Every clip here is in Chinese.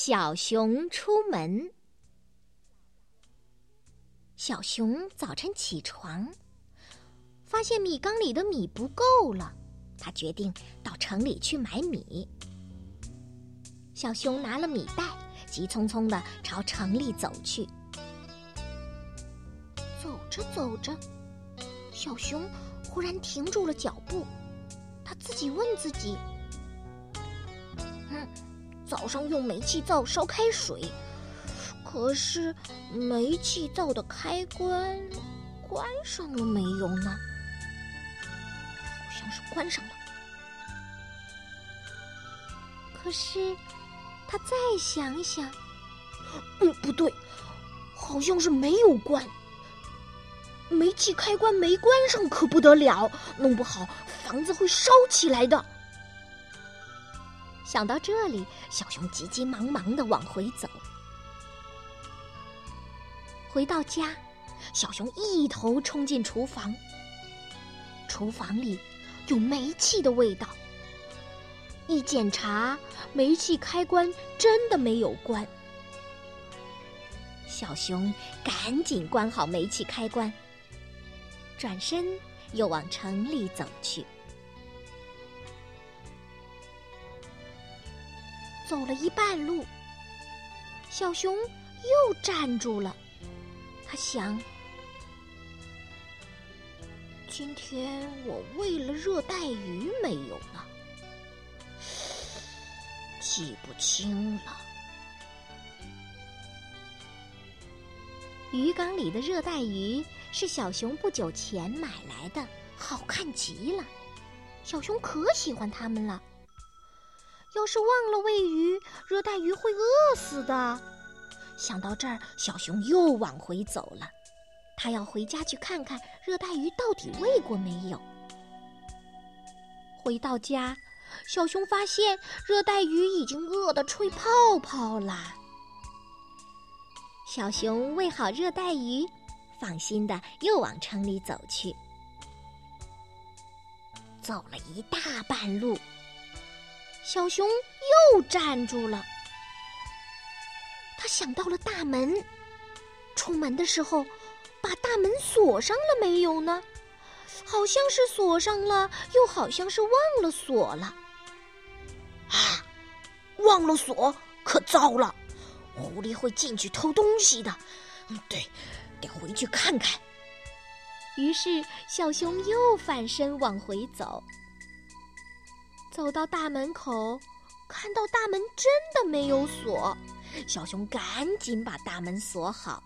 小熊出门。小熊早晨起床，发现米缸里的米不够了，他决定到城里去买米。小熊拿了米袋，急匆匆地朝城里走去。走着走着，小熊忽然停住了脚步，他自己问自己：早上用煤气灶烧开水，可是煤气灶的开关关上了没有呢？好像是关上了。可是他再想想，不对，好像是没有关。煤气开关没关上可不得了，弄不好房子会烧起来的。想到这里，小熊急急忙忙地往回走。回到家，小熊一头冲进厨房。厨房里有煤气的味道。一检查，煤气开关真的没有关。小熊赶紧关好煤气开关，转身又往城里走去。走了一半路，小熊又站住了。他想，今天我喂了热带鱼没有呢？记不清了。鱼缸里的热带鱼是小熊不久前买来的，好看极了。小熊可喜欢它们了。要是忘了喂鱼，热带鱼会饿死的。想到这儿，小熊又往回走了。他要回家去看看热带鱼到底喂过没有。回到家，小熊发现热带鱼已经饿得吹泡泡啦。小熊喂好热带鱼，放心地又往城里走去。走了一大半路，小熊又站住了。他想到了大门，出门的时候把大门锁上了没有呢？好像是锁上了，又好像是忘了锁了。忘了锁可糟了，狐狸会进去偷东西的。对，得回去看看。于是小熊又反身往回走。走到大门口，看到大门真的没有锁，小熊赶紧把大门锁好。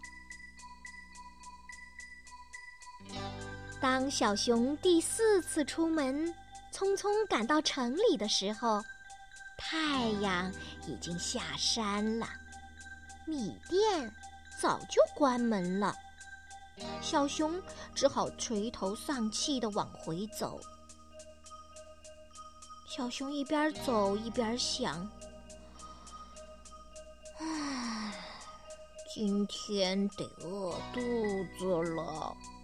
当小熊第4次出门，匆匆赶到城里的时候，太阳已经下山了，米店早就关门了。小熊只好垂头丧气地往回走。小熊一边走一边想，今天得饿肚子了。